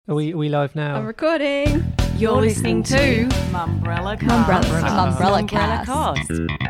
Are we live now? I'm recording. You're listening to Mumbrella Cast. Mumbrella Cast.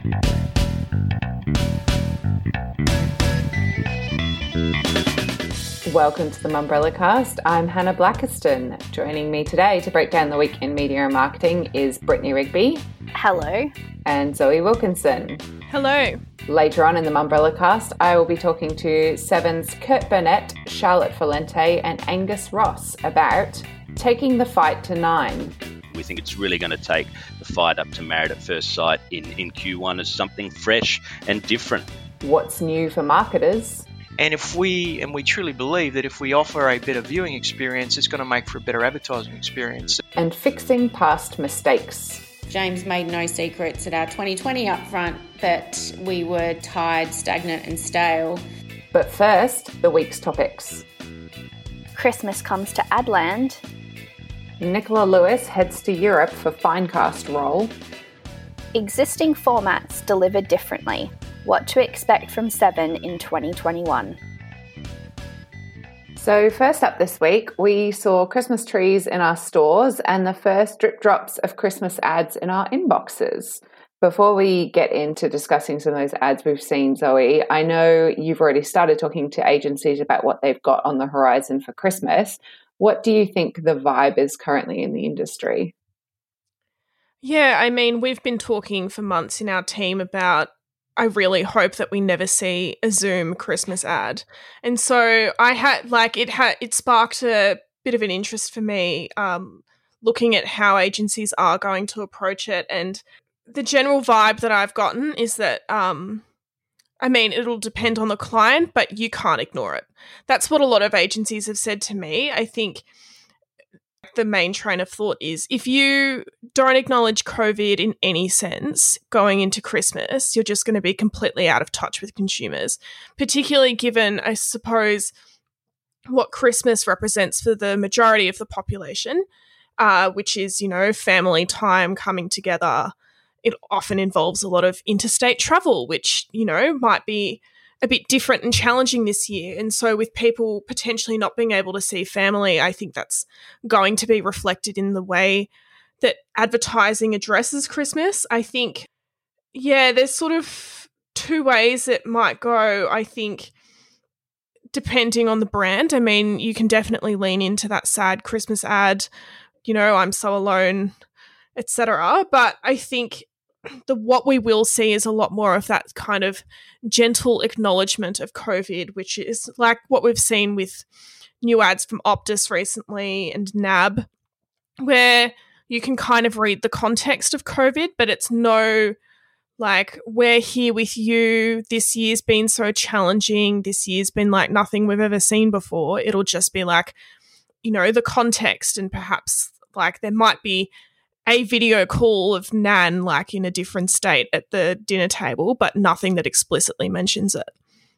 Welcome to the Mumbrella Cast. I'm Hannah Blackiston. Joining me today to break down the week in media and marketing is Brittany Rigby. Hello. And Zoe Wilkinson. Hello. Later on in the Mumbrella Cast, I will be talking to Seven's Kurt Burnett, Charlotte Valente and Angus Ross about taking the fight to 9. We think it's really going to take the fight up to Married at First Sight in Q1 as something fresh and different. What's new for marketers? And we truly believe that if we offer a better viewing experience, it's going to make for a better advertising experience. And fixing past mistakes. James made no secrets at our 2020 upfront that we were tired, stagnant and stale. But first, the week's topics. Christmas comes to Adland. Nicola Lewis heads to Europe for Finecast role. Existing formats delivered differently. What to expect from Seven in 2021. So first up this week, we saw Christmas trees in our stores and the first drip drops of Christmas ads in our inboxes. Before we get into discussing some of those ads we've seen, Zoe, I know you've already started talking to agencies about what they've got on the horizon for Christmas. What do you think the vibe is currently in the industry? Yeah, I mean, we've been talking for months in our team about I really hope that we never see a Zoom Christmas ad. And so it sparked a bit of an interest for me looking at how agencies are going to approach it. And the general vibe that I've gotten is that, it'll depend on the client, but you can't ignore it. That's what a lot of agencies have said to me. I think the main train of thought is if you don't acknowledge COVID in any sense going into Christmas, you're just going to be completely out of touch with consumers, particularly given, I suppose, what Christmas represents for the majority of the population, which is, family time coming together. It often involves a lot of interstate travel, which, might be a bit different and challenging this year. And so with people potentially not being able to see family, I think that's going to be reflected in the way that advertising addresses Christmas. I think, there's sort of two ways it might go, I think, depending on the brand. I mean, you can definitely lean into that sad Christmas ad, I'm so alone, etc. But I think what we will see is a lot more of that kind of gentle acknowledgement of COVID, which is like what we've seen with new ads from Optus recently and NAB, where you can kind of read the context of COVID, but it's no like, we're here with you. This year's been so challenging. This year's been like nothing we've ever seen before. It'll just be like, the context, and perhaps like there might be a video call of Nan like in a different state at the dinner table, but nothing that explicitly mentions it.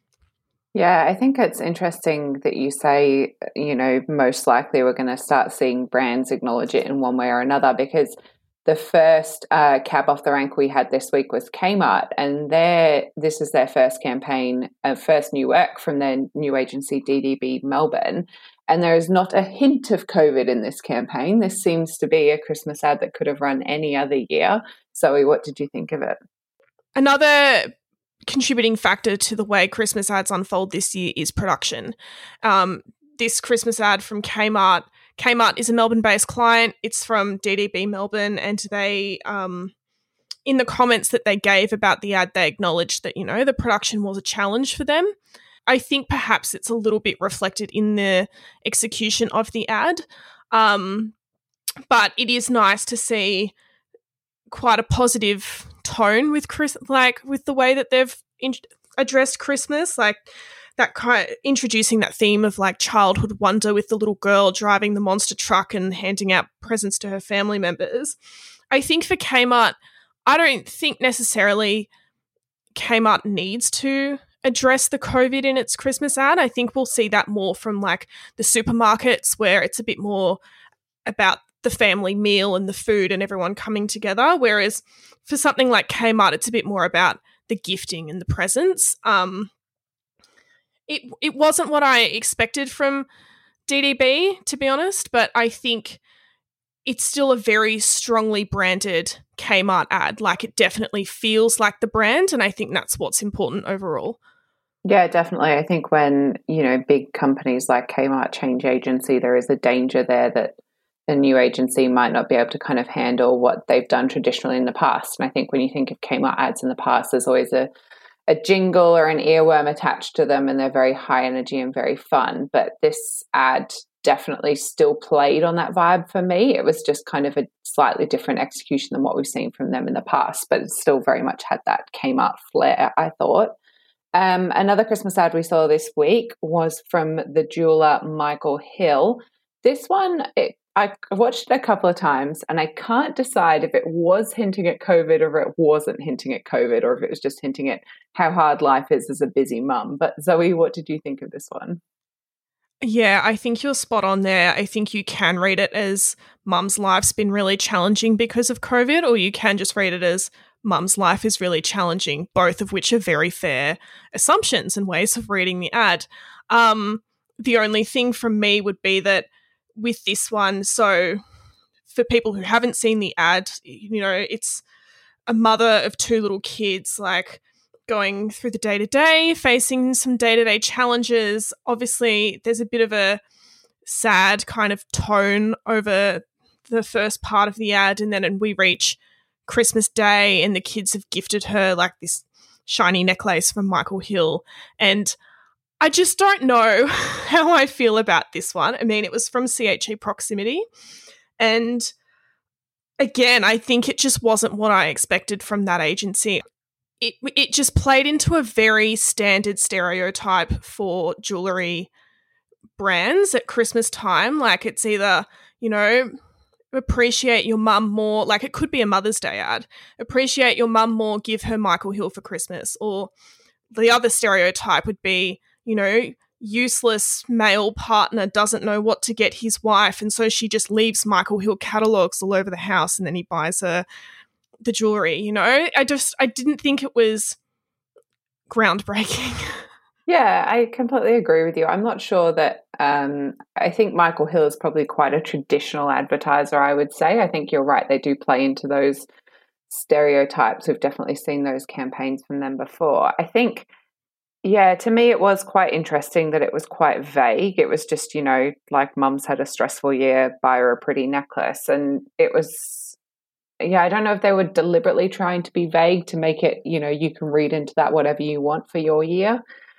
Yeah, I think it's interesting that you say, most likely we're going to start seeing brands acknowledge it in one way or another, because the first cab off the rank we had this week was Kmart, and this is their first campaign, first new work from their new agency DDB Melbourne. And there is not a hint of COVID in this campaign. This seems to be a Christmas ad that could have run any other year. Zoe, what did you think of it? Another contributing factor to the way Christmas ads unfold this year is production. This Christmas ad from Kmart is a Melbourne-based client. It's from DDB Melbourne, and they, in the comments that they gave about the ad, they acknowledged that, the production was a challenge for them. I think perhaps it's a little bit reflected in the execution of the ad, but it is nice to see quite a positive tone with with the way that they've addressed Christmas, like that kind of introducing that theme of like childhood wonder with the little girl driving the monster truck and handing out presents to her family members. I think for Kmart, I don't think necessarily Kmart needs to address the COVID in its Christmas ad. I think we'll see that more from like the supermarkets, where it's a bit more about the family meal and the food and everyone coming together. Whereas for something like Kmart, it's a bit more about the gifting and the presents. It wasn't what I expected from DDB, to be honest, but I think it's still a very strongly branded Kmart ad. Like, it definitely feels like the brand, and I think that's what's important overall. Yeah, definitely. I think when, big companies like Kmart change agency, there is a danger there that a new agency might not be able to kind of handle what they've done traditionally in the past. And I think when you think of Kmart ads in the past, there's always a jingle or an earworm attached to them, and they're very high energy and very fun. But this ad definitely still played on that vibe for me. It was just kind of a slightly different execution than what we've seen from them in the past, but it still very much had that Kmart flair, I thought. Another Christmas ad we saw this week was from the jeweler Michael Hill. This one, I watched it a couple of times, and I can't decide if it was hinting at COVID or if it wasn't hinting at COVID, or if it was just hinting at how hard life is as a busy mum. But Zoe, what did you think of this one? Yeah, I think you're spot on there. I think you can read it as mum's life's been really challenging because of COVID, or you can just read it as mum's life is really challenging, both of which are very fair assumptions and ways of reading the ad. The only thing from me would be that with this one, so for people who haven't seen the ad, it's a mother of two little kids, like, going through the day-to-day, facing some day-to-day challenges. Obviously, there's a bit of a sad kind of tone over the first part of the ad, and then we reach Christmas Day and the kids have gifted her like this shiny necklace from Michael Hill. And I just don't know how I feel about this one. I mean, it was from CHE Proximity, and again, I think it just wasn't what I expected from that agency. It just played into a very standard stereotype for jewellery brands at Christmas time. Like, it's either, appreciate your mum more, like it could be a Mother's Day ad, appreciate your mum more, give her Michael Hill for Christmas. Or the other stereotype would be, useless male partner doesn't know what to get his wife, and so she just leaves Michael Hill catalogues all over the house, and then he buys her the jewelry. I didn't think it was groundbreaking. Yeah, I completely agree with you. I'm not sure that I think Michael Hill is probably quite a traditional advertiser, I would say. I think you're right. They do play into those stereotypes. We've definitely seen those campaigns from them before. I think, yeah, to me it was quite interesting that it was quite vague. It was just, like, mum's had a stressful year, buy her a pretty necklace. And it was, I don't know if they were deliberately trying to be vague to make it, you can read into that whatever you want for your year.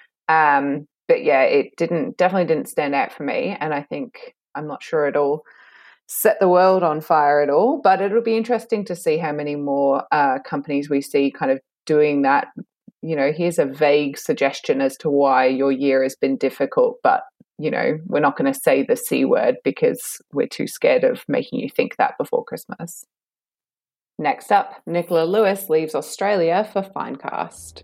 But yeah, it definitely didn't stand out for me. And I think, I'm not sure it'll set the world on fire at all, but it'll be interesting to see how many more companies we see kind of doing that. Here's a vague suggestion as to why your year has been difficult, but, we're not going to say the C word because we're too scared of making you think that before Christmas. Next up, Nicola Lewis leaves Australia for Finecast.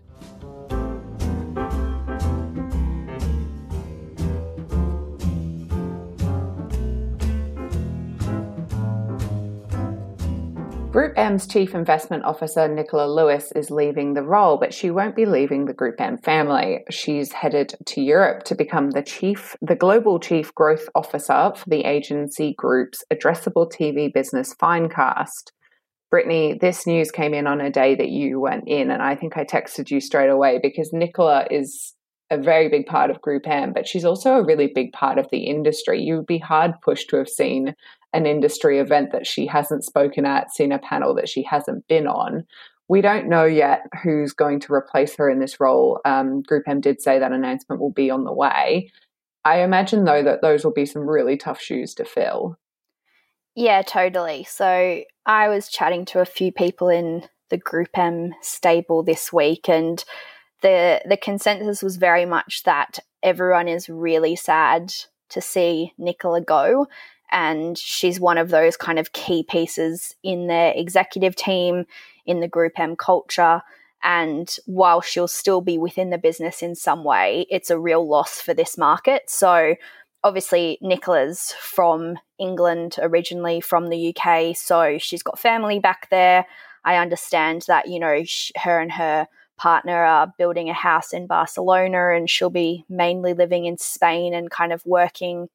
Group M's Chief Investment Officer, Nicola Lewis, is leaving the role, but she won't be leaving the Group M family. She's headed to Europe to become the Global Chief Growth Officer for the agency group's addressable TV business Finecast. Brittany, this news came in on a day that you weren't in, and I think I texted you straight away because Nicola is a very big part of Group M, but she's also a really big part of the industry. You would be hard pushed to have seen an industry event that she hasn't spoken at, seen a panel that she hasn't been on. We don't know yet who's going to replace her in this role. Group M did say that announcement will be on the way. I imagine, though, that those will be some really tough shoes to fill. Yeah, totally. So I was chatting to a few people in the Group M stable this week, and the consensus was very much that everyone is really sad to see Nicola go. And she's one of those kind of key pieces in their executive team, in the Group M culture. And while she'll still be within the business in some way, it's a real loss for this market. So obviously Nicola's from England originally, from the UK, so she's got family back there. I understand that, her and her partner are building a house in Barcelona, and she'll be mainly living in Spain and kind of working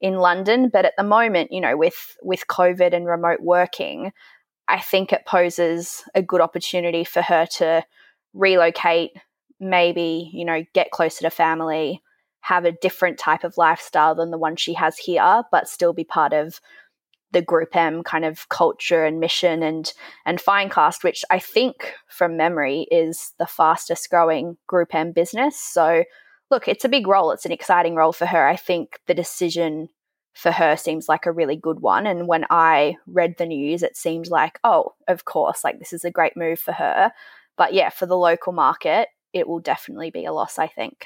in London. But at the moment, with COVID and remote working, I think it poses a good opportunity for her to relocate, maybe, get closer to family, have a different type of lifestyle than the one she has here, but still be part of the Group M kind of culture and mission and Finecast, which I think from memory is the fastest growing Group M business. So look, it's a big role. It's an exciting role for her. I think the decision for her seems like a really good one. And when I read the news, it seemed like, oh, of course, like this is a great move for her. But yeah, for the local market, it will definitely be a loss, I think.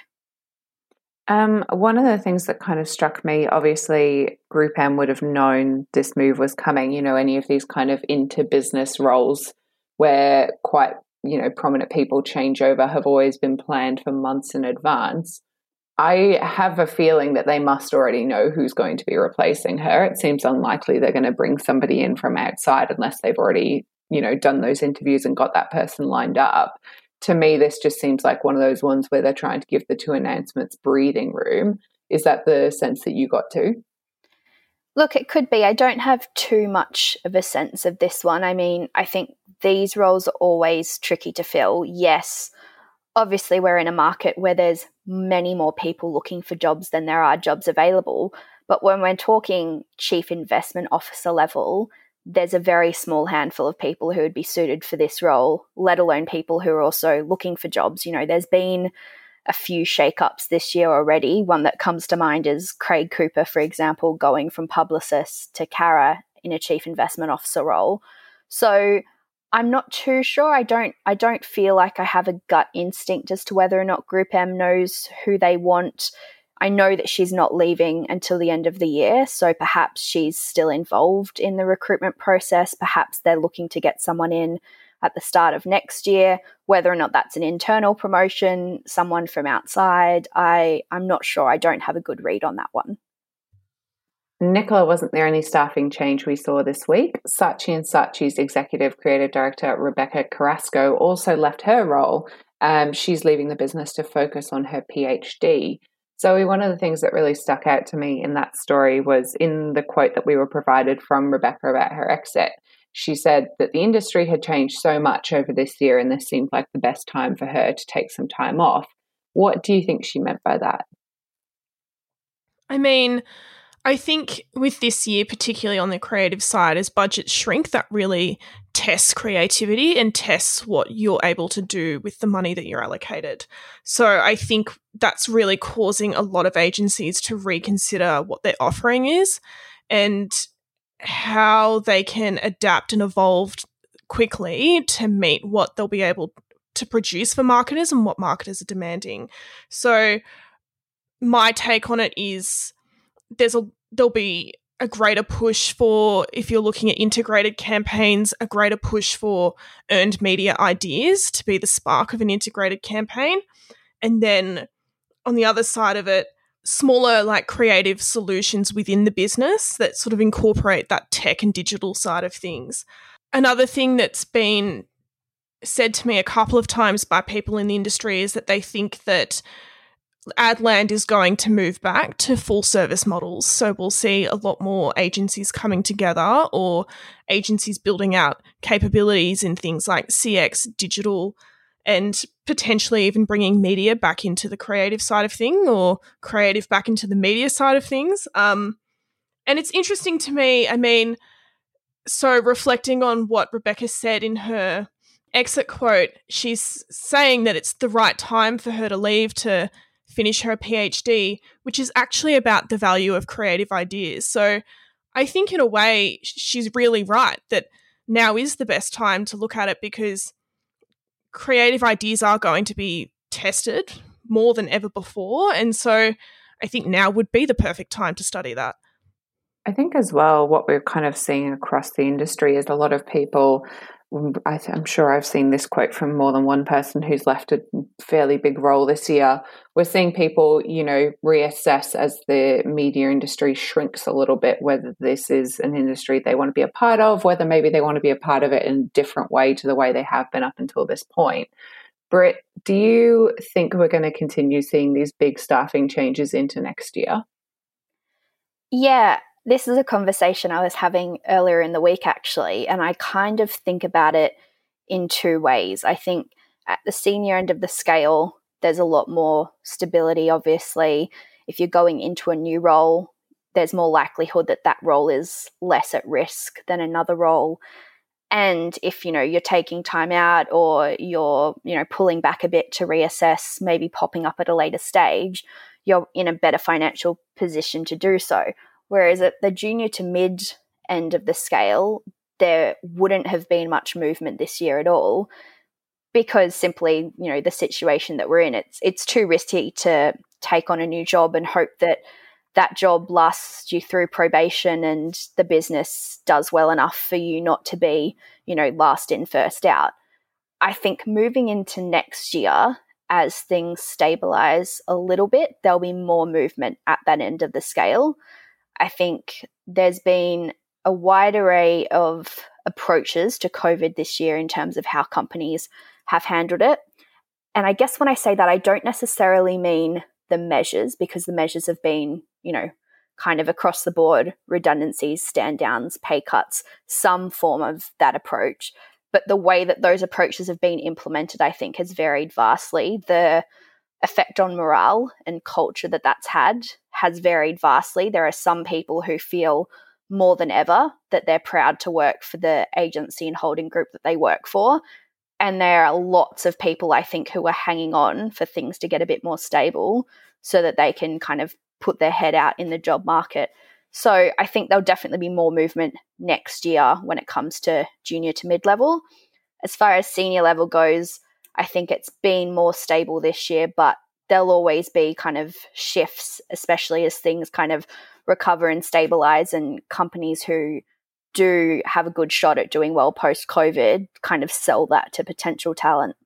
One of the things that kind of struck me, obviously, Group M would have known this move was coming. Any of these kind of into-business roles where quite, prominent people change over have always been planned for months in advance. I have a feeling that they must already know who's going to be replacing her. It seems unlikely they're going to bring somebody in from outside unless they've already, done those interviews and got that person lined up. To me, this just seems like one of those ones where they're trying to give the two announcements breathing room. Is that the sense that you got too? Look, it could be. I don't have too much of a sense of this one. I mean, I think these roles are always tricky to fill. Yes, obviously we're in a market where there's many more people looking for jobs than there are jobs available. But when we're talking chief investment officer level, there's a very small handful of people who would be suited for this role, let alone people who are also looking for jobs. There's been a few shake-ups this year already. One that comes to mind is Craig Cooper, for example, going from publicist to Cara in a chief investment officer role. So I'm not too sure. I don't feel like I have a gut instinct as to whether or not Group M knows who they want. I know that she's not leaving until the end of the year, so perhaps she's still involved in the recruitment process. Perhaps they're looking to get someone in at the start of next year. Whether or not that's an internal promotion, someone from outside, I'm not sure. I don't have a good read on that one. Nicola wasn't the only staffing change we saw this week. Saatchi & Saatchi's Executive Creative Director, Rebecca Carrasco, also left her role. She's leaving the business to focus on her PhD. So one of the things that really stuck out to me in that story was in the quote that we were provided from Rebecca about her exit. She said that the industry had changed so much over this year and this seemed like the best time for her to take some time off. What do you think she meant by that? I mean, I think with this year, particularly on the creative side, as budgets shrink, that really tests creativity and tests what you're able to do with the money that you're allocated. So I think that's really causing a lot of agencies to reconsider what their offering is and how they can adapt and evolve quickly to meet what they'll be able to produce for marketers and what marketers are demanding. So my take on it is there'll be a greater push for, if you're looking at integrated campaigns, a greater push for earned media ideas to be the spark of an integrated campaign. And then on the other side of it, smaller like creative solutions within the business that sort of incorporate that tech and digital side of things. Another thing that's been said to me a couple of times by people in the industry is that they think that Adland is going to move back to full service models. So we'll see a lot more agencies coming together or agencies building out capabilities in things like CX, digital, and potentially even bringing media back into the creative side of things or creative back into the media side of things. And it's interesting to me, I mean, so reflecting on what Rebecca said in her exit quote, she's saying that it's the right time for her to leave to finish her PhD, which is actually about the value of creative ideas. So I think in a way she's really right that now is the best time to look at it because creative ideas are going to be tested more than ever before. And so I think now would be the perfect time to study that. I think as well what we're kind of seeing across the industry is a lot of people, I'm sure I've seen this quote from more than one person who's left a fairly big role this year. We're seeing people, reassess as the media industry shrinks a little bit, whether this is an industry they want to be a part of, whether maybe they want to be a part of it in a different way to the way they have been up until this point. Britt, do you think we're going to continue seeing these big staffing changes into next year? Yeah, this is a conversation I was having earlier in the week, actually, and I kind of think about it in two ways. I think at the senior end of the scale, there's a lot more stability, obviously. If you're going into a new role, there's more likelihood that that role is less at risk than another role. And if, you're taking time out or you're, pulling back a bit to reassess, maybe popping up at a later stage, you're in a better financial position to do so. Whereas at the junior to mid end of the scale, there wouldn't have been much movement this year at all because simply, the situation that we're in, it's too risky to take on a new job and hope that that job lasts you through probation and the business does well enough for you not to be, last in, first out. I think moving into next year, as things stabilize a little bit, there'll be more movement at that end of the scale. I think there's been a wide array of approaches to COVID this year in terms of how companies have handled it. And I guess when I say that, I don't necessarily mean the measures, because the measures have been, kind of across the board, redundancies, stand downs, pay cuts, some form of that approach. But the way that those approaches have been implemented, I think, has varied vastly. The effect on morale and culture that that's had has varied vastly. There are some people who feel more than ever that they're proud to work for the agency and holding group that they work for. And there are lots of people, I think, who are hanging on for things to get a bit more stable so that they can kind of put their head out in the job market. So I think there'll definitely be more movement next year when it comes to junior to mid-level. As far as senior level goes, I think it's been more stable this year, but there'll always be kind of shifts, especially as things kind of recover and stabilize, and companies who do have a good shot at doing well post-COVID kind of sell that to potential talent.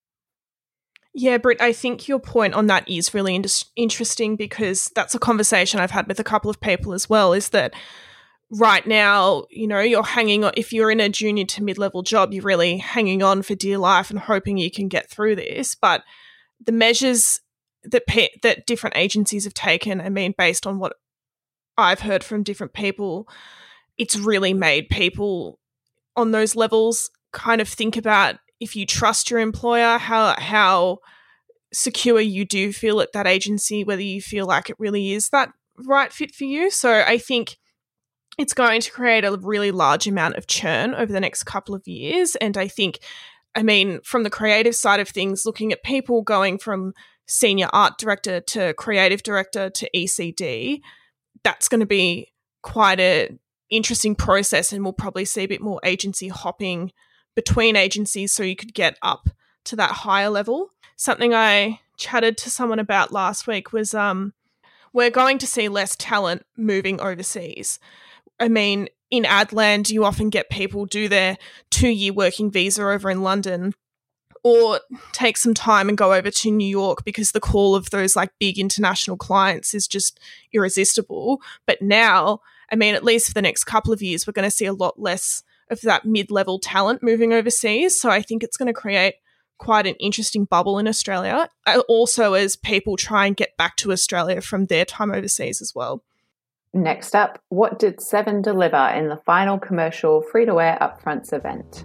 Yeah, Britt, I think your point on that is really interesting, because that's a conversation I've had with a couple of people as well, is that right now, you're hanging on. If you're in a junior to mid-level job, you're really hanging on for dear life and hoping you can get through this. But the measures that different agencies have taken, based on what I've heard from different people, it's really made people on those levels kind of think about, if you trust your employer, how secure you do feel at that agency, whether you feel like it really is that right fit for you. So I think it's going to create a really large amount of churn over the next couple of years. And I think, from the creative side of things, looking at people going from senior art director to creative director to ECD, that's going to be quite an interesting process, and we'll probably see a bit more agency hopping between agencies so you could get up to that higher level. Something I chatted to someone about last week was we're going to see less talent moving overseas. In Adland, you often get people do their 2-year working visa over in London, or take some time and go over to New York because the call of those big international clients is just irresistible. But now, at least for the next couple of years, we're going to see a lot less of that mid-level talent moving overseas. So I think it's going to create quite an interesting bubble in Australia, also as people try and get back to Australia from their time overseas as well. Next up, what did Seven deliver in the final commercial free-to-air upfronts event?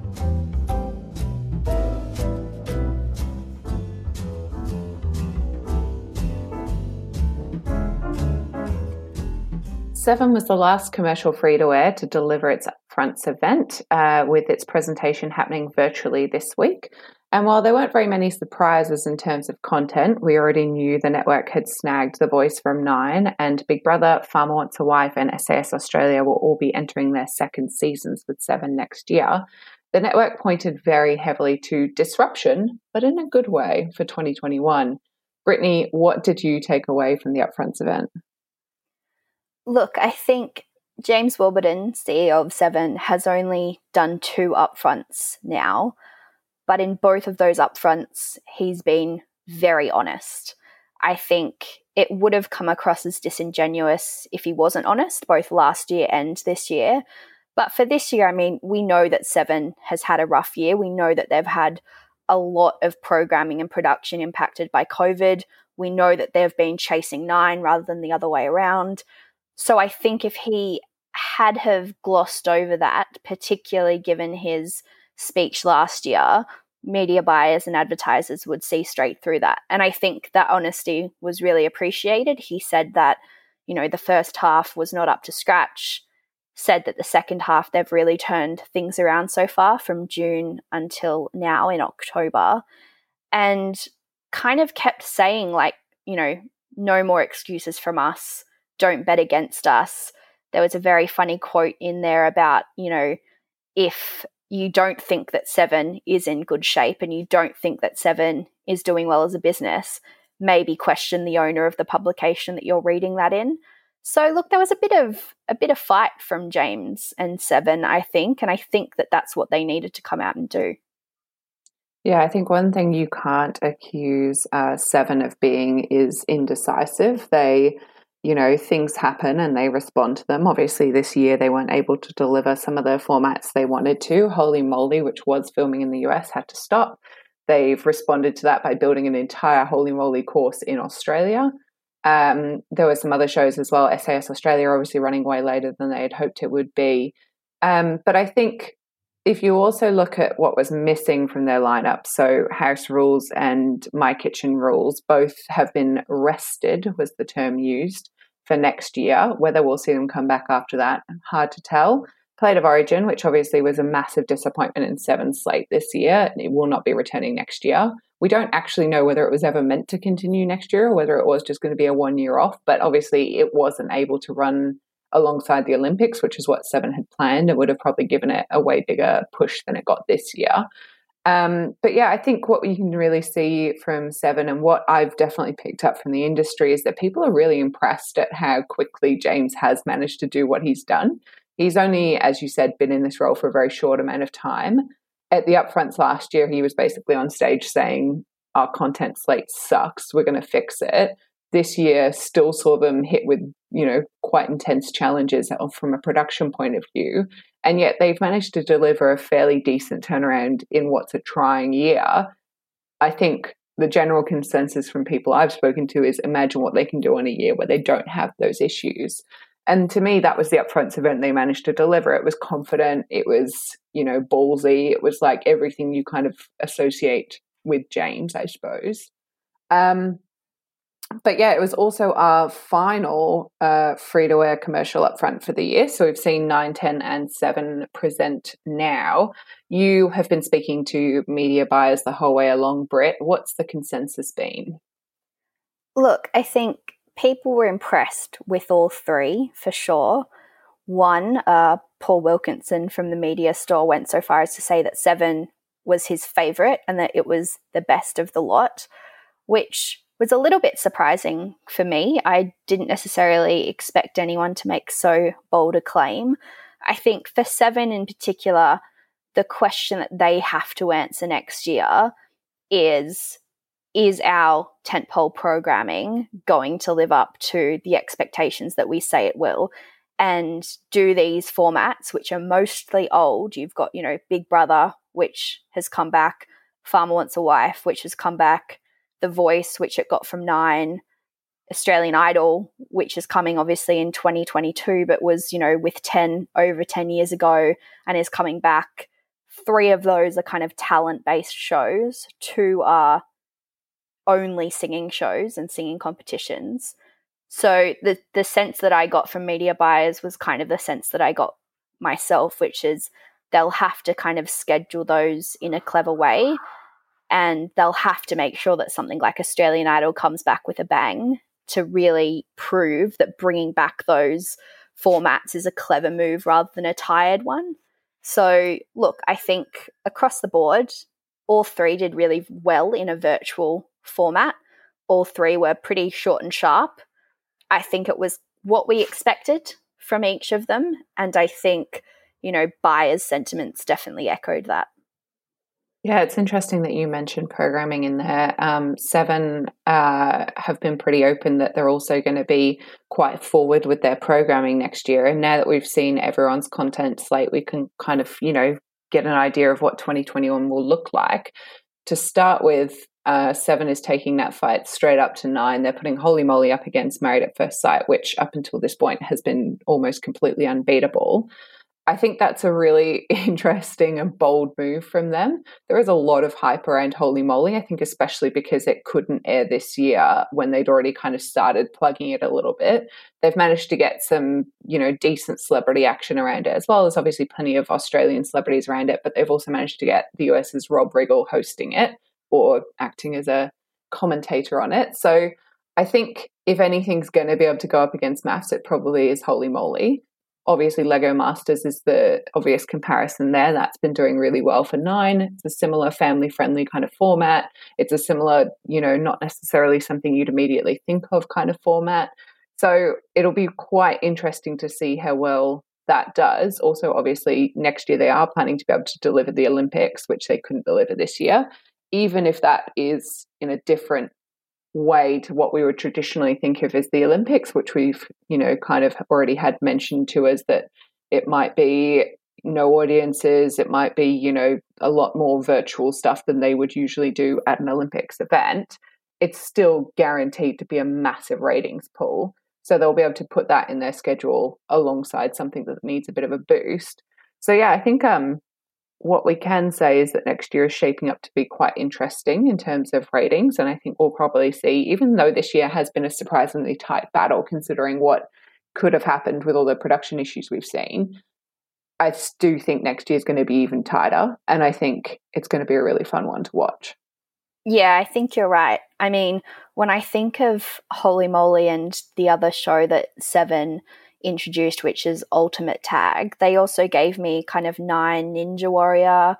Seven was the last commercial free-to-air to deliver its upfronts event, with its presentation happening virtually this week. And while there weren't very many surprises in terms of content, we already knew the network had snagged The Voice from Nine, and Big Brother, Farmer Wants a Wife, and SAS Australia will all be entering their second seasons with Seven next year. The network pointed very heavily to disruption, but in a good way, for 2021. Brittany, what did you take away from the upfronts event? Look, I think James Warburton, CEO of Seven, has only done 2 upfronts now, but in both of those upfronts, he's been very honest. I think it would have come across as disingenuous if he wasn't honest, both last year and this year. But for this year, we know that Seven has had a rough year. We know that they've had a lot of programming and production impacted by COVID. We know that they've been chasing Nine rather than the other way around. So I think if he had have glossed over that, particularly given his speech last year, media buyers and advertisers would see straight through that. And I think that honesty was really appreciated. He said that, the first half was not up to scratch, said that the second half they've really turned things around so far from June until now in October, and kind of kept saying no more excuses from us, don't bet against us. There was a very funny quote in there about, if you don't think that Seven is in good shape and you don't think that Seven is doing well as a business, maybe question the owner of the publication that you're reading that in. So look, there was a bit of fight from James and Seven, I think, and I think that that's what they needed to come out and do. Yeah, I think one thing you can't accuse Seven of being is indecisive. They, things happen and they respond to them. Obviously, this year they weren't able to deliver some of the formats they wanted to. Holy Moly, which was filming in the US, had to stop. They've responded to that by building an entire Holy Moly course in Australia. There were some other shows as well. SAS Australia obviously running way later than they had hoped it would be. But I think if you also look at what was missing from their lineup, so House Rules and My Kitchen Rules both have been rested, was the term used, for next year. Whether we'll see them come back after that, hard to tell. Plate of Origin, which obviously was a massive disappointment in Seven's slate this year, it will not be returning next year. We don't actually know whether it was ever meant to continue next year or whether it was just going to be a 1 year off, but obviously it wasn't able to run alongside the Olympics, which is what Seven had planned. It would have probably given it a way bigger push than it got this year. But yeah, I think what you can really see from Seven and what I've definitely picked up from the industry is that people are really impressed at how quickly James has managed to do what he's done. He's only, as you said, been in this role for a very short amount of time. At the upfronts last year, he was basically on stage saying, our content slate sucks, we're going to fix it. This year still saw them hit with, quite intense challenges from a production point of view. And yet they've managed to deliver a fairly decent turnaround in what's a trying year. I think the general consensus from people I've spoken to is imagine what they can do in a year where they don't have those issues. And to me, that was the upfronts event they managed to deliver. It was confident. It was, ballsy. It was like everything you kind of associate with James, I suppose. But yeah, it was also our final free-to-air commercial upfront for the year. So we've seen 9, 10 and 7 present now. You have been speaking to media buyers the whole way along, Britt. What's the consensus been? Look, I think people were impressed with all three, for sure. One, Paul Wilkinson from the media store went so far as to say that 7 was his favourite and that it was the best of the lot, which was a little bit surprising for me. I didn't necessarily expect anyone to make so bold a claim. I think for 7 in particular, the question that they have to answer next year is our tentpole programming going to live up to the expectations that we say it will? And do these formats, which are mostly old, you've got, Big Brother, which has come back, Farmer Wants a Wife, which has come back, The Voice, which it got from 9, Australian Idol, which is coming obviously in 2022, but was, with over 10 years ago and is coming back. 3 of those are kind of talent-based shows. 2 are only singing shows and singing competitions. So the sense that I got from media buyers was kind of the sense that I got myself, which is they'll have to kind of schedule those in a clever way, and they'll have to make sure that something like Australian Idol comes back with a bang to really prove that bringing back those formats is a clever move rather than a tired one. So look, I think across the board, all 3 did really well in a virtual format. All 3 were pretty short and sharp. I think it was what we expected from each of them. And I think, buyers' sentiments definitely echoed that. Yeah, it's interesting that you mentioned programming in there. 7 have been pretty open that they're also going to be quite forward with their programming next year. And now that we've seen everyone's content slate, we can kind of, get an idea of what 2021 will look like. To start with, Seven is taking that fight straight up to 9. They're putting Holy Moly up against Married at First Sight, which up until this point has been almost completely unbeatable. I think that's a really interesting and bold move from them. There is a lot of hype around Holy Moly, I think, especially because it couldn't air this year when they'd already kind of started plugging it a little bit. They've managed to get some, decent celebrity action around it, as well as obviously plenty of Australian celebrities around it, but they've also managed to get the US's Rob Riggle hosting it or acting as a commentator on it. So I think if anything's going to be able to go up against MAFS, it probably is Holy Moly. Obviously, Lego Masters is the obvious comparison there. That's been doing really well for 9. It's a similar family-friendly kind of format. It's a similar, not necessarily something you'd immediately think of kind of format. So it'll be quite interesting to see how well that does. Also, obviously, next year they are planning to be able to deliver the Olympics, which they couldn't deliver this year, even if that is in a different way to what we would traditionally think of as the Olympics, which we've, kind of already had mentioned to us that it might be no audiences, it might be, a lot more virtual stuff than they would usually do at an Olympics event. It's still guaranteed to be a massive ratings pool. So they'll be able to put that in their schedule alongside something that needs a bit of a boost. So yeah, I think what we can say is that next year is shaping up to be quite interesting in terms of ratings. And I think we'll probably see, even though this year has been a surprisingly tight battle, considering what could have happened with all the production issues we've seen, I do think next year is going to be even tighter. And I think it's going to be a really fun one to watch. Yeah, I think you're right. I mean, when I think of Holy Moly and the other show that Seven introduced, which is Ultimate Tag, they also gave me kind of 9 Ninja Warrior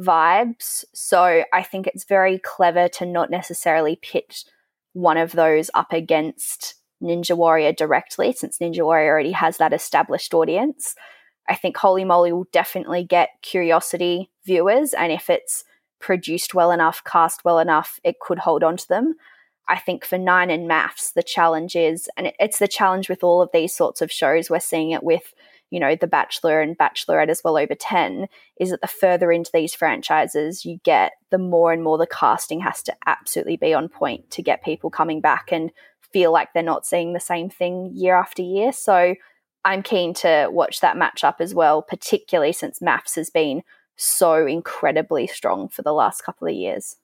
vibes. So I think it's very clever to not necessarily pit one of those up against Ninja Warrior directly, since Ninja Warrior already has that established audience. I think Holy Moly will definitely get curiosity viewers, and if it's produced well enough, cast well enough, it could hold on to them. I think for 9 and MAFS, the challenge is, and it's the challenge with all of these sorts of shows, we're seeing it with, The Bachelor and Bachelorette as well over 10, is that the further into these franchises you get, the more and more the casting has to absolutely be on point to get people coming back and feel like they're not seeing the same thing year after year. So I'm keen to watch that matchup as well, particularly since MAFS has been so incredibly strong for the last couple of years.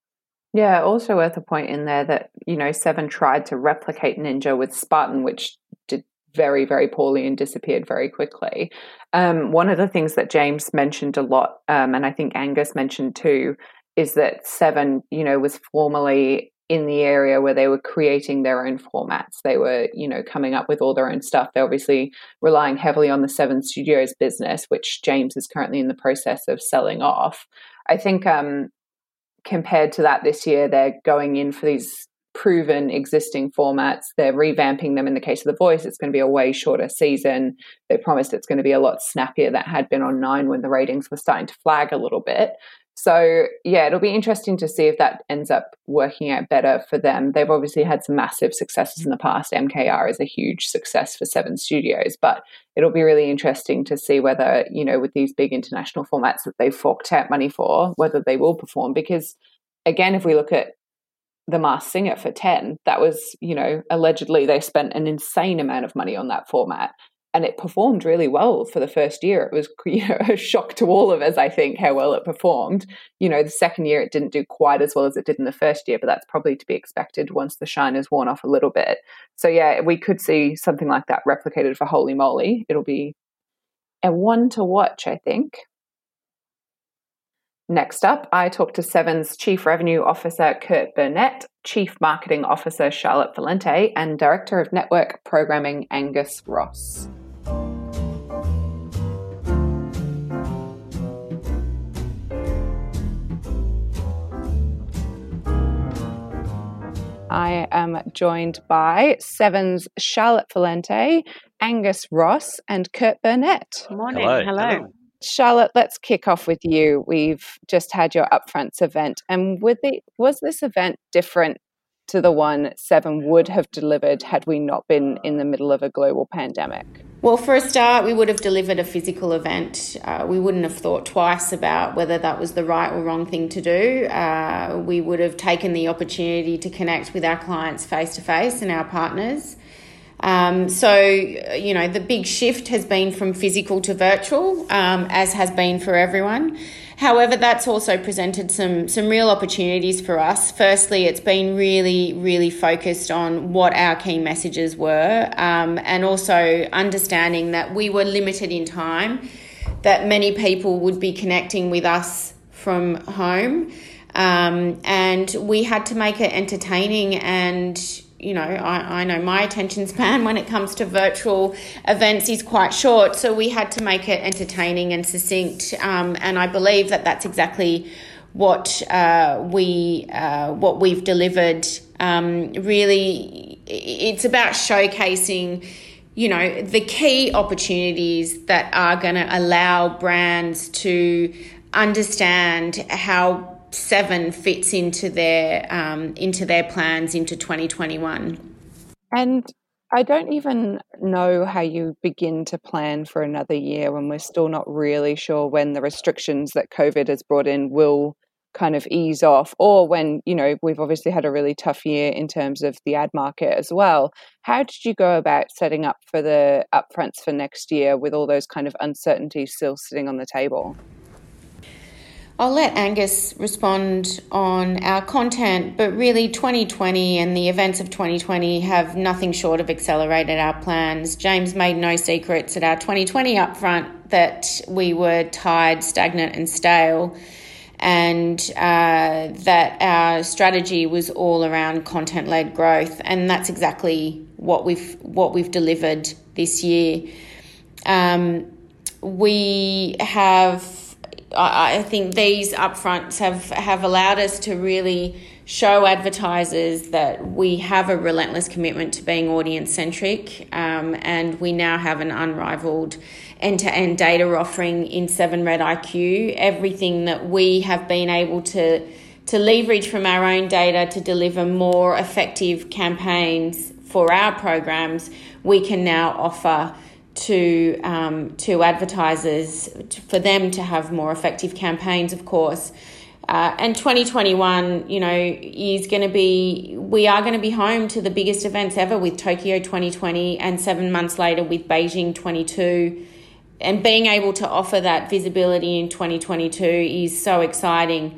Yeah, also worth a point in there that, Seven tried to replicate Ninja with Spartan, which did very, very poorly and disappeared very quickly. One of the things that James mentioned a lot, and I think Angus mentioned too, is that Seven, was formerly in the area where they were creating their own formats. They were, coming up with all their own stuff. They're obviously relying heavily on the Seven Studios business, which James is currently in the process of selling off. I think compared to that this year, they're going in for these proven existing formats. They're revamping them. In the case of The Voice, it's going to be a way shorter season. They promised it's going to be a lot snappier than had been on 9 when the ratings were starting to flag a little bit. So, yeah, it'll be interesting to see if that ends up working out better for them. They've obviously had some massive successes in the past. MKR is a huge success for Seven Studios, but it'll be really interesting to see whether, with these big international formats that they've forked out money for, whether they will perform. Because, again, if we look at The Masked Singer for 10, that was, allegedly they spent an insane amount of money on that format. And it performed really well for the first year. It was a shock to all of us, I think, how well it performed. The second year it didn't do quite as well as it did in the first year, but that's probably to be expected once the shine has worn off a little bit. So, yeah, we could see something like that replicated for Holy Moly. It'll be a one to watch, I think. Next up, I talked to Seven's Chief Revenue Officer, Kurt Burnett, Chief Marketing Officer, Charlotte Valente, and Director of Network Programming, Angus Ross. I am joined by Seven's Charlotte Valente, Angus Ross, and Kurt Burnett. Morning. Hello. Charlotte, let's kick off with you. We've just had your Upfronts event, and was this event different to the one Seven would have delivered had we not been in the middle of a global pandemic? Well, for a start, we would have delivered a physical event. We wouldn't have thought twice about whether that was the right or wrong thing to do. We would have taken the opportunity to connect with our clients face-to-face and our partners. The big shift has been from physical to virtual, as has been for everyone. However, that's also presented some real opportunities for us. Firstly, it's been really, really focused on what our key messages were, and also understanding that we were limited in time, that many people would be connecting with us from home, and we had to make it entertaining. And I know my attention span when it comes to virtual events is quite short, so we had to make it entertaining and succinct, and I believe that that's exactly what we've delivered. Really, it's about showcasing, the key opportunities that are going to allow brands to understand how Seven fits into their plans into 2021. And I don't even know how you begin to plan for another year when we're still not really sure when the restrictions that COVID has brought in will kind of ease off, or when, we've obviously had a really tough year in terms of the ad market as well. How did you go about setting up for the upfronts for next year with all those kind of uncertainties still sitting on the table? I'll let Angus respond on our content, but really 2020 and the events of 2020 have nothing short of accelerated our plans. James made no secrets at our 2020 upfront that we were tired, stagnant and stale, and that our strategy was all around content-led growth, and that's exactly what we've delivered this year. I think these upfronts have allowed us to really show advertisers that we have a relentless commitment to being audience-centric, and we now have an unrivaled end-to-end data offering in 7RED IQ. Everything that we have been able to leverage from our own data to deliver more effective campaigns for our programs, we can now offer to advertisers for them to have more effective campaigns, of course. And 2021, we are going to be home to the biggest events ever with Tokyo 2020 and 7 months later with Beijing 22. And being able to offer that visibility in 2022 is so exciting.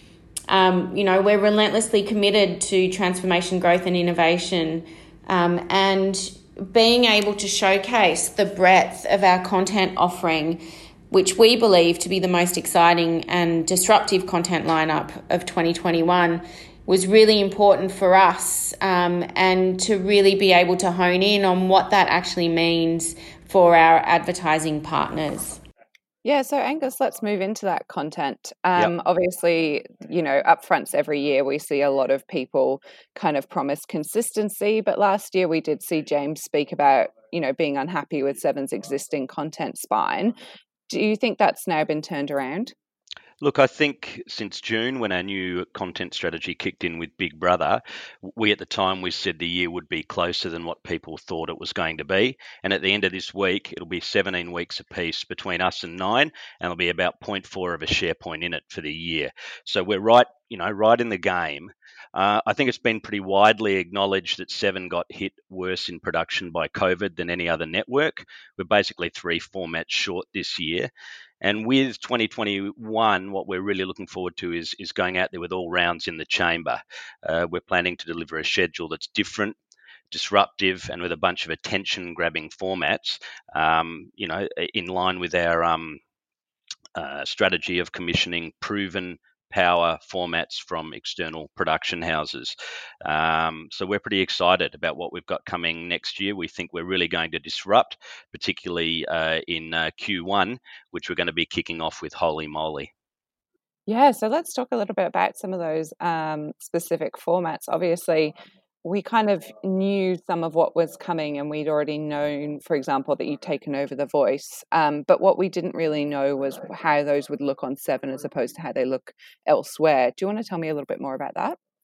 We're relentlessly committed to transformation, growth and innovation, and being able to showcase the breadth of our content offering, which we believe to be the most exciting and disruptive content lineup of 2021, was really important for us, and to really be able to hone in on what that actually means for our advertising partners. Yeah, so Angus, let's move into that content. Yep. Obviously, upfronts every year we see a lot of people kind of promise consistency, but last year we did see James speak about, being unhappy with Seven's existing content spine. Do you think that's now been turned around? Look, I think since June, when our new content strategy kicked in with Big Brother, we said the year would be closer than what people thought it was going to be. And at the end of this week, it'll be 17 weeks apiece between us and 9, and there'll be about 0.4 of a share point in it for the year. So we're right in the game. I think it's been pretty widely acknowledged that Seven got hit worse in production by COVID than any other network. We're basically 3 formats short this year. And with 2021, what we're really looking forward to is going out there with all rounds in the chamber. We're planning to deliver a schedule that's different, disruptive, and with a bunch of attention-grabbing formats, in line with our strategy of commissioning proven power formats from external production houses. So we're pretty excited about what we've got coming next year. We think we're really going to disrupt, particularly in Q1, which we're going to be kicking off with Holy Moly. Yeah, so let's talk a little bit about some of those specific formats. Obviously, we kind of knew some of what was coming, and we'd already known, for example, that you'd taken over The Voice. But what we didn't really know was how those would look on Seven as opposed to how they look elsewhere. Do you want to tell me a little bit more about that?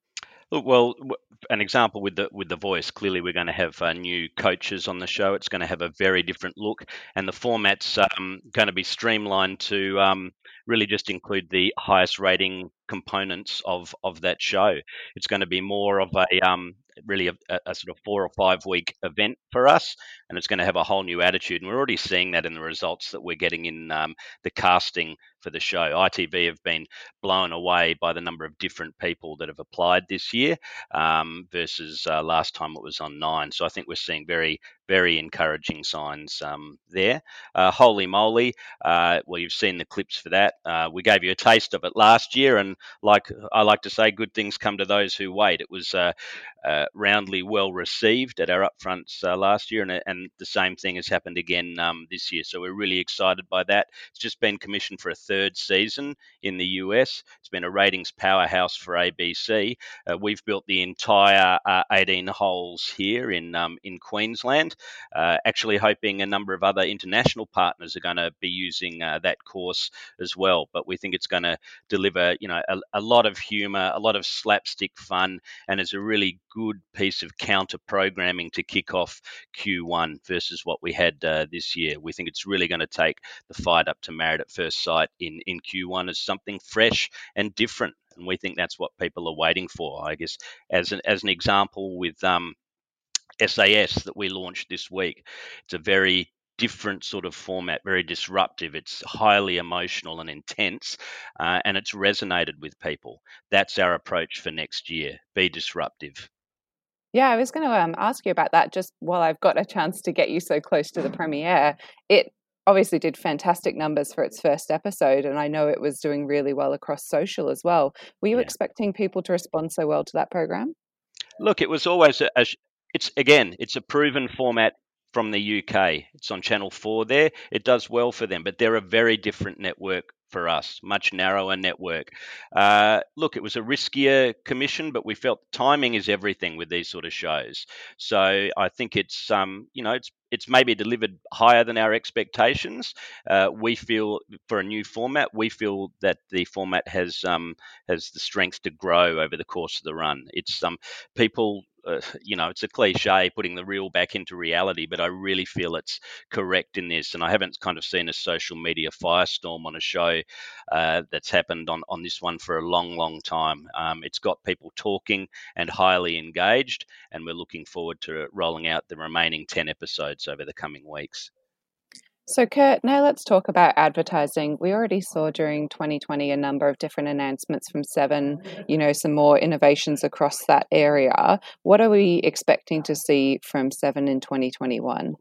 Well, an example with the voice. Clearly, we're going to have new coaches on the show. It's going to have a very different look, and the format's going to be streamlined to really just include the highest rating components of that show. It's going to be more of a really a sort of 4 or 5 week event for us, and it's going to have a whole new attitude. And we're already seeing that in the results that we're getting in the casting for the show. ITV have been blown away by the number of different people that have applied this year versus last time it was on 9. So I think we're seeing very, very encouraging signs there. Holy moly. Well, you've seen the clips for that. We gave you a taste of it last year, and like I like to say, good things come to those who wait. It was roundly well received at our upfronts last year, and the same thing has happened again this year. So we're really excited by that. It's just been commissioned for a 3rd season in the US. It's been a ratings powerhouse for ABC. We've built the entire 18 holes here in Queensland. Actually, hoping a number of other international partners are going to be using that course as well. But we think it's going to deliver, a lot of humour, a lot of slapstick fun, and it's a really good piece of counter programming to kick off Q1 versus what we had this year. We think it's really going to take the fight up to Married at First Sight in Q1 as something fresh and different. And we think that's what people are waiting for. I guess as an example with SAS that we launched this week, it's a very different sort of format, very disruptive. It's highly emotional and intense, and it's resonated with people. That's our approach for next year. Be disruptive. Yeah, I was going to ask you about that just while I've got a chance to get you so close to the premiere. It obviously did fantastic numbers for its first episode, and I know it was doing really well across social as well. Were you expecting people to respond so well to that program? Look, it was always it's a proven format from the UK. It's on Channel 4 there. It does well for them, but they're a very different network for us, much narrower network. Look, it was a riskier commission, but we felt timing is everything with these sort of shows. So I think it's it's maybe delivered higher than our expectations. We feel for a new format, we feel that the format has the strength to grow over the course of the run. It's people. It's a cliche putting the real back into reality, but I really feel it's correct in this. And I haven't kind of seen a social media firestorm on a show that's happened on this one for a long, long time. It's got people talking and highly engaged, and we're looking forward to rolling out the remaining 10 episodes over the coming weeks. So, Kurt, now let's talk about advertising. We already saw during 2020 a number of different announcements from Seven, some more innovations across that area. What are we expecting to see from Seven in 2021?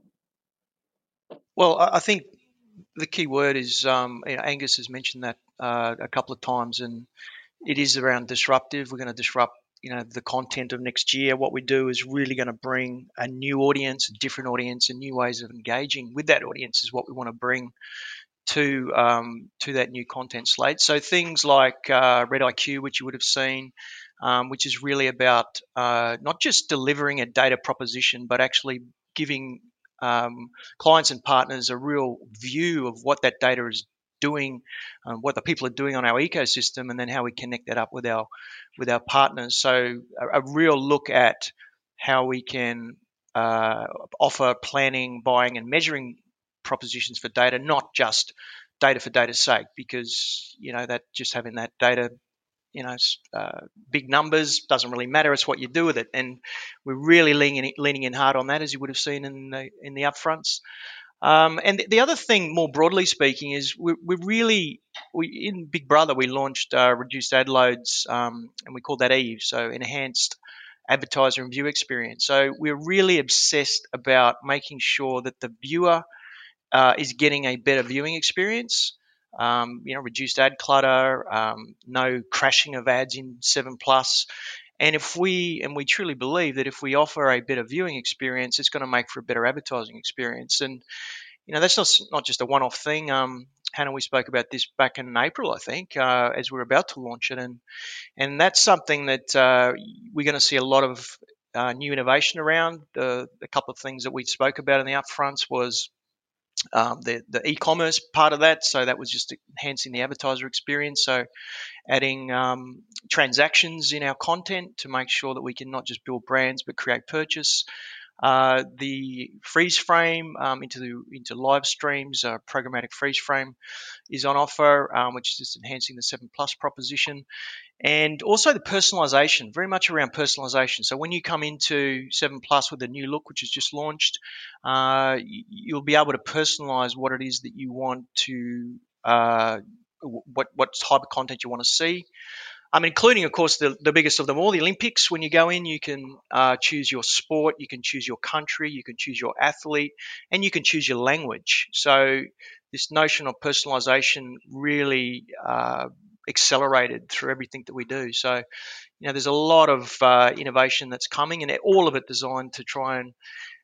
Well, I think the key word is, Angus has mentioned that a couple of times, and it is around disruptive. We're going to disrupt the content of next year. What we do is really going to bring a new audience, a different audience, and new ways of engaging with that audience is what we want to bring to that new content slate. So things like Red IQ, which you would have seen, which is really about not just delivering a data proposition, but actually giving clients and partners a real view of what that data is doing, what the people are doing on our ecosystem, and then how we connect that up with our partners. So a real look at how we can offer planning, buying, and measuring propositions for data, not just data for data's sake, because that just having that data, big numbers doesn't really matter. It's what you do with it, and we're really leaning in hard on that, as you would have seen in the upfronts. And the other thing, more broadly speaking, is we in Big Brother we launched reduced ad loads, and we called that EVE, so enhanced advertiser and view experience. So we're really obsessed about making sure that the viewer is getting a better viewing experience. Reduced ad clutter, no crashing of ads in 7+. And we truly believe that if we offer a better viewing experience, it's going to make for a better advertising experience. And that's not just a one-off thing. Hannah, we spoke about this back in April, I think, as we were about to launch it, and that's something that we're going to see a lot of new innovation around. A couple of things that we spoke about in the upfronts was the e-commerce part of that. So that was just enhancing the advertiser experience. So adding transactions in our content to make sure that we can not just build brands but create purchase. The freeze frame into live streams, programmatic freeze frame is on offer, which is just enhancing the 7 Plus proposition. And also the personalization, very much around personalization. So when you come into 7 Plus with a new look, which is just launched, you'll be able to personalize what it is that you want to, what type of content you want to see. Including, of course, the biggest of them all, the Olympics. When you go in, you can choose your sport, you can choose your country, you can choose your athlete, and you can choose your language. So this notion of personalization really accelerated through everything that we do. So, there's a lot of innovation that's coming, and all of it designed to try and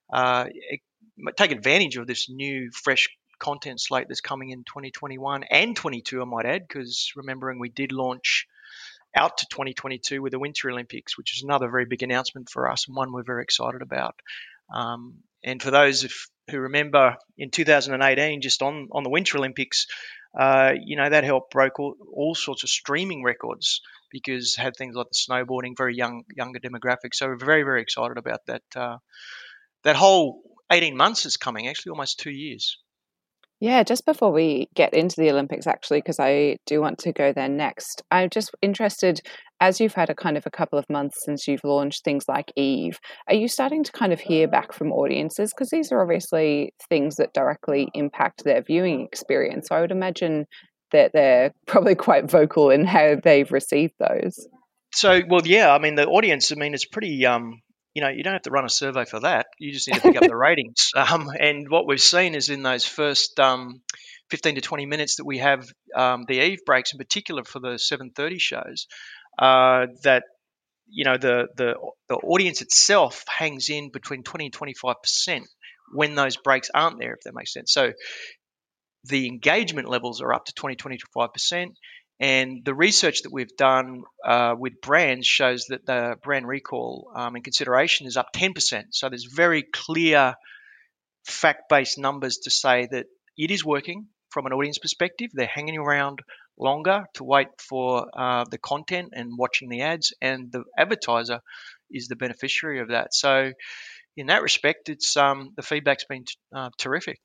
take advantage of this new, fresh content slate that's coming in 2021 and 22, I might add, because remembering we did launch out to 2022 with the Winter Olympics, which is another very big announcement for us and one we're very excited about. And for those who remember in 2018, just on the Winter Olympics, that helped broke all sorts of streaming records because it had things like the snowboarding, very younger demographic. So we're very, very excited about that. That whole 18 months is coming, actually almost 2 years. Yeah, just before we get into the Olympics, actually, because I do want to go there next, I'm just interested, as you've had a couple of months since you've launched things like Eve, are you starting to kind of hear back from audiences? Because these are obviously things that directly impact their viewing experience. So I would imagine that they're probably quite vocal in how they've received those. So, well, yeah, the audience, it's pretty... you don't have to run a survey for that. You just need to pick up the ratings. And what we've seen is in those first 15 to 20 minutes that we have the Eve breaks, in particular for the 7:30 shows, that the audience itself hangs in between 20 and 25% when those breaks aren't there, if that makes sense. So the engagement levels are up to 20, 25%. And the research that we've done with brands shows that the brand recall and consideration is up 10%. So there's very clear fact-based numbers to say that it is working from an audience perspective. They're hanging around longer to wait for the content and watching the ads, and the advertiser is the beneficiary of that. So in that respect, it's the feedback's been terrific.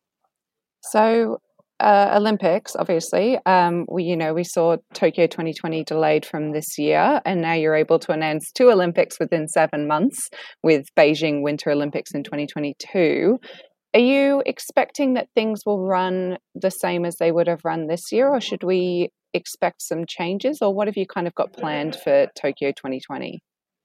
So Olympics, obviously, we saw Tokyo 2020 delayed from this year, and now you're able to announce 2 Olympics within 7 months with Beijing Winter Olympics in 2022. Are you expecting that things will run the same as they would have run this year, or should we expect some changes, or what have you kind of got planned for Tokyo 2020?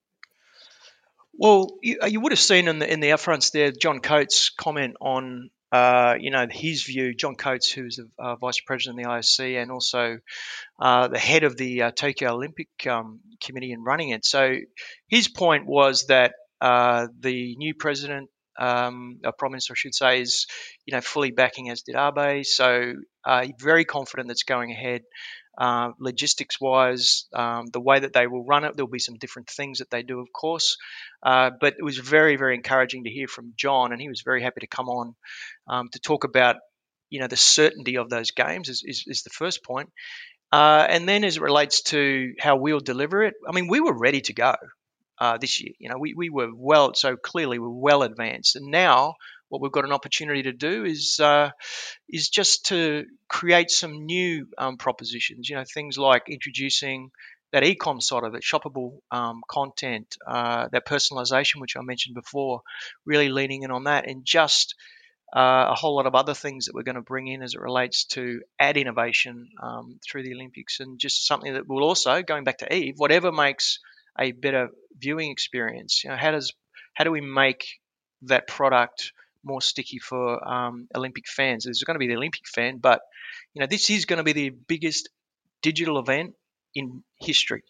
Well, you would have seen in the upfronts there John Coates' comment on his view. John Coates, who's the vice president of the IOC and also the head of the Tokyo Olympic Committee and running it. So his point was that the new president, Prime Minister, I should say, is fully backing, as did Abe. So very confident that's going ahead. Logistics-wise, the way that they will run it, there'll be some different things that they do, of course. But it was very, very encouraging to hear from John, and he was very happy to come on to talk about, the certainty of those games is the first point. And then as it relates to how we'll deliver it, we were ready to go this year. We were clearly we're well advanced. And now what we've got an opportunity to do is just to create some new propositions, things like introducing that e-com side of it, shoppable content, that personalization, which I mentioned before, really leaning in on that, and just a whole lot of other things that we're going to bring in as it relates to ad innovation through the Olympics, and just something that will also, going back to Eve, whatever makes a better viewing experience, how do we make that product more sticky for Olympic fans? There's going to be the Olympic fan, but this is going to be the biggest digital event in history.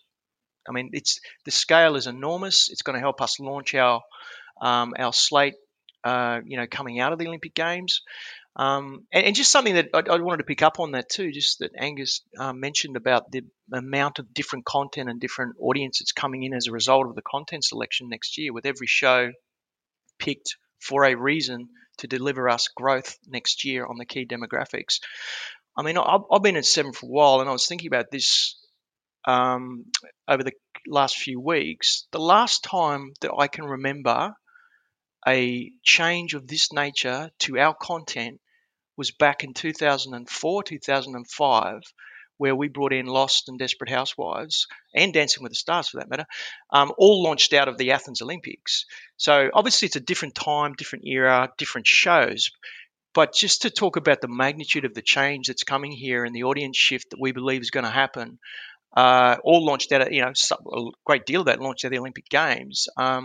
The scale is enormous. It's going to help us launch our slate, coming out of the Olympic Games. And just something that I wanted to pick up on that too, just that Angus mentioned about the amount of different content and different audiences coming in as a result of the content selection next year, with every show picked for a reason to deliver us growth next year on the key demographics. I mean, I've been at Seven for a while, and I was thinking about this over the last few weeks. The last time that I can remember a change of this nature to our content was back in 2004, 2005, where we brought in Lost and Desperate Housewives and Dancing with the Stars, for that matter, all launched out of the Athens Olympics. So obviously it's a different time, different era, different shows. But just to talk about the magnitude of the change that's coming here and the audience shift that we believe is going to happen, all launched out of, a great deal of that launched out of the Olympic Games.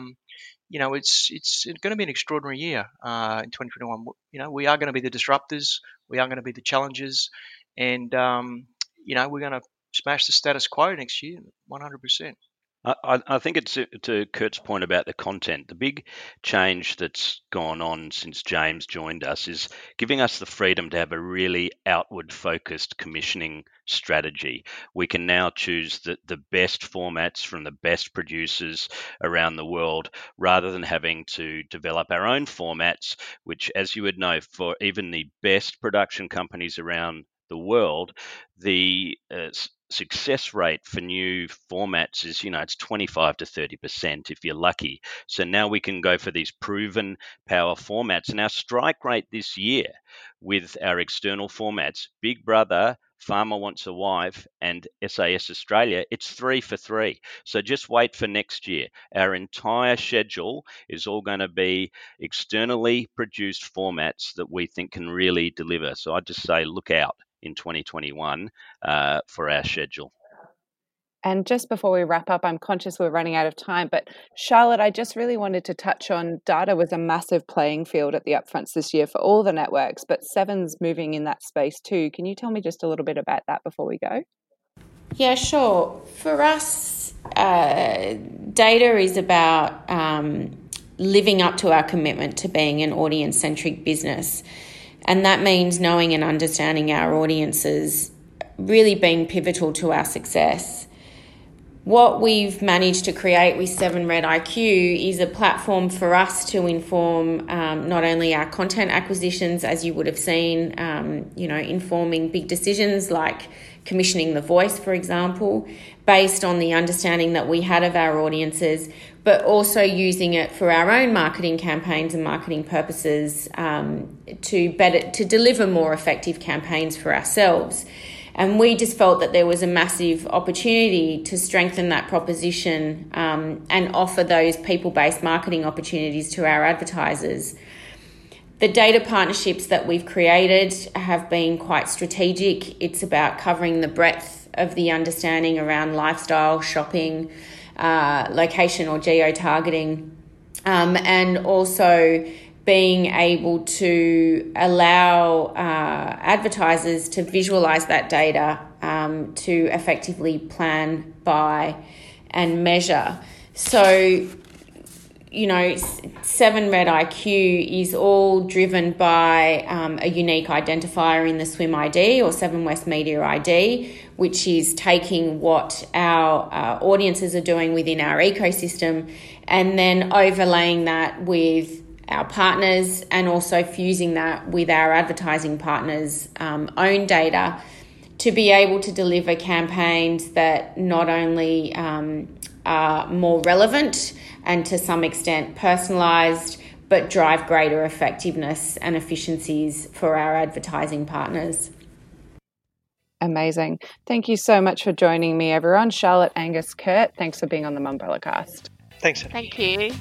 It's going to be an extraordinary year in 2021. We are going to be the disruptors. We are going to be the challengers. And, we're going to smash the status quo next year, 100%. I think it's to Kurt's point about the content. The big change that's gone on since James joined us is giving us the freedom to have a really outward-focused commissioning strategy. We can now choose the best formats from the best producers around the world rather than having to develop our own formats, which, as you would know, for even the best production companies around the world, the success rate for new formats is, it's 25 to 30% if you're lucky. So now we can go for these proven power formats. And our strike rate this year with our external formats, Big Brother, Farmer Wants a Wife, and SAS Australia, it's 3 for 3. So just wait for next year. Our entire schedule is all going to be externally produced formats that we think can really deliver. So I'd just say look out in 2021 for our schedule. And just before we wrap up, I'm conscious we're running out of time, but Charlotte, I just really wanted to touch on data was a massive playing field at the upfronts this year for all the networks, but Seven's moving in that space too. Can you tell me just a little bit about that before we go? Yeah, sure. For us, data is about living up to our commitment to being an audience-centric business. And that means knowing and understanding our audiences really being pivotal to our success. What we've managed to create with 7Red IQ is a platform for us to inform not only our content acquisitions, as you would have seen, informing big decisions like commissioning The Voice, for example, based on the understanding that we had of our audiences, but also using it for our own marketing campaigns and marketing purposes to deliver more effective campaigns for ourselves. And we just felt that there was a massive opportunity to strengthen that proposition and offer those people-based marketing opportunities to our advertisers. The data partnerships that we've created have been quite strategic. It's about covering the breadth of the understanding around lifestyle, shopping, location or geo-targeting, and also being able to allow advertisers to visualize that data to effectively plan, buy, and measure. So, 7Red IQ is all driven by a unique identifier in the Swim ID or 7 West Media ID, which is taking what our audiences are doing within our ecosystem and then overlaying that with our partners and also fusing that with our advertising partners' own data to be able to deliver campaigns that not only are more relevant and to some extent personalised, but drive greater effectiveness and efficiencies for our advertising partners. Amazing. Thank you so much for joining me, everyone. Charlotte, Angus, Kurt, thanks for being on the Mumbrella Cast. Thanks. Thank you.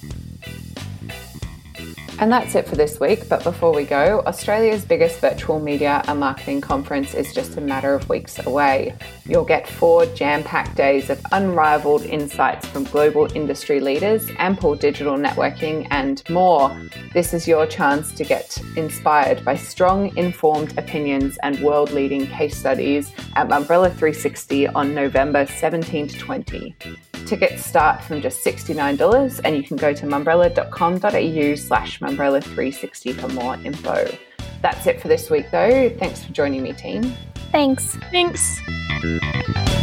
And that's it for this week. But before we go, Australia's biggest virtual media and marketing conference is just a matter of weeks away. You'll get 4 jam-packed days of unrivaled insights from global industry leaders, ample digital networking, and more. This is your chance to get inspired by strong, informed opinions and world-leading case studies at Mumbrella 360 on November 17 to 20. Tickets start from just $69 and you can go to mumbrella.com.au/Mumbrella360 for more info. That's it for this week though. Thanks for joining me, team. Thanks. Thanks.